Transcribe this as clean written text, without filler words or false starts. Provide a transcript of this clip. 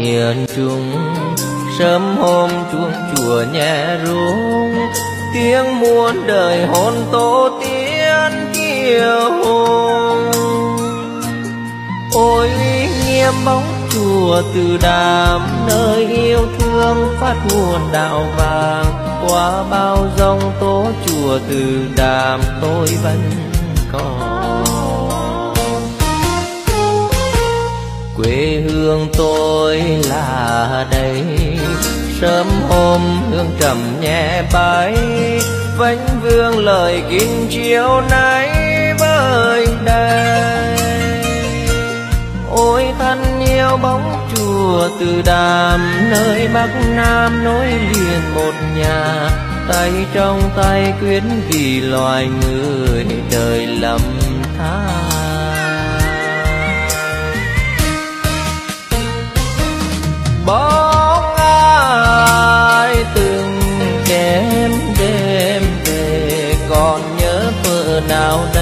miền Trung. Sớm hôm chuông chùa nhẹ rung, tiếng muôn đời hồn tổ tiên kiêu hùng. Ôi uy nghiêm bóng chùa Từ Đàm, nơi yêu thương phát nguồn đạo vàng. Qua bao giông tố chùa Từ Đàm tôi vẫn còn. Quê hương tôi là đây, sớm hôm hương trầm nhẹ bay, vánh vương lời kinh chiều nay với đây. Ôi thân yêu bóng chùa Từ Đàm, nơi Bắc Nam nối liền một nhà. Tay trong tay quyết vì loài người đời lầm than. Bóng ai từng đêm đêm về, còn nhớ vợ nào đây